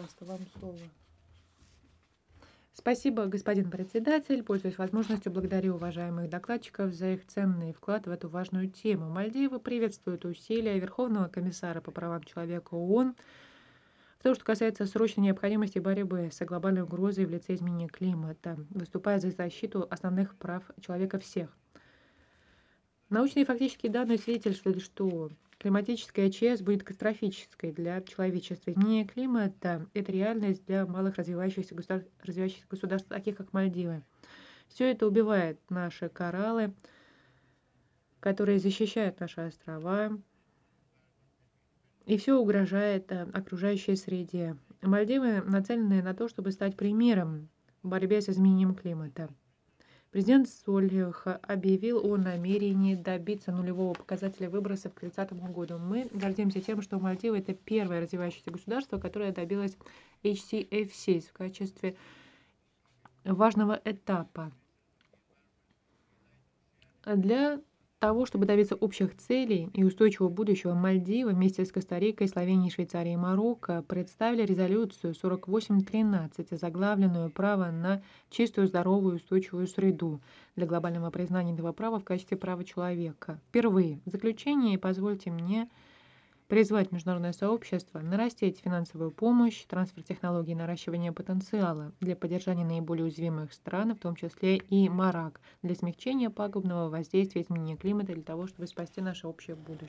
пожалуйста, вам слово. Спасибо, господин председатель. Пользуясь возможностью, благодарю уважаемых докладчиков за их ценный вклад в эту важную тему. Мальдивы приветствуют усилия Верховного комиссара по правам человека ООН в том, что касается срочной необходимости борьбы с глобальной угрозой в лице изменения климата, выступая за защиту основных прав человека всех. Научные и фактические данные свидетельствуют, что климатическая ЧС будет катастрофической для человечества. Изменение климата – это реальность для малых развивающихся государств, таких как Мальдивы. Все это убивает наши кораллы, которые защищают наши острова, и все угрожает окружающей среде. Мальдивы нацелены на то, чтобы стать примером в борьбе с изменением климата. Президент Сольх объявил о намерении добиться нулевого показателя выбросов к 30 году. Мы гордимся тем, что Мальдивы – это первое развивающееся государство, которое добилось HCFC в качестве важного этапа. Для того, чтобы добиться общих целей и устойчивого будущего, Мальдивы вместе с Коста-Рикой, Словенией, Швейцарией и Марокко представили резолюцию 4813, озаглавленную «Право на чистую, здоровую и устойчивую среду» для глобального признания этого права в качестве права человека. Впервые. В заключение позвольте мне призвать международное сообщество нарастить финансовую помощь, трансфер технологий и наращивание потенциала для поддержания наиболее уязвимых стран, в том числе и Марок, для смягчения пагубного воздействия изменения климата для того, чтобы спасти наше общее будущее.